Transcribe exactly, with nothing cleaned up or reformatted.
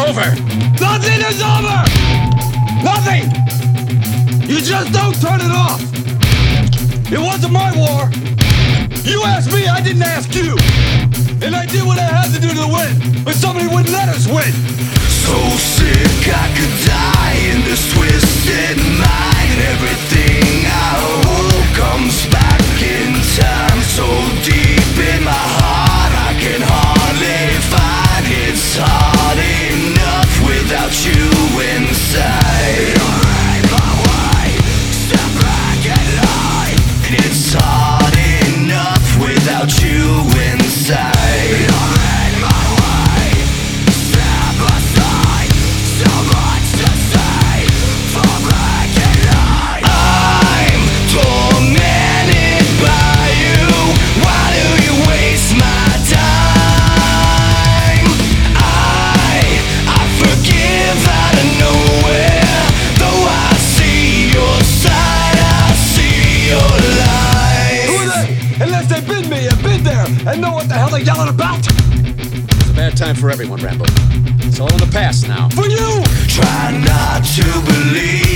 over. Nothing is over! Nothing! You just don't turn it off! It wasn't my war! You asked me, I didn't ask you! And I did what I had to do to win, but somebody wouldn't let us win! So sick I could die in this twisted mind. Everything I hold comes back in time. So deep in my heart I can hardly find. It's hard enough without you inside. You're in my way, step back and lie. It's hard enough without you inside. You're in my way, step aside. So much to say, fall back and lie. I'm tormented by you. Why do you waste my time? I, I forgive out of nowhere. Though I see your side, I see your lies. Who are they? Unless they've been me and been there and know what the hell they're yelling about! It's a bad time for everyone, Rambo. It's all in the past now. For you! Try not to believe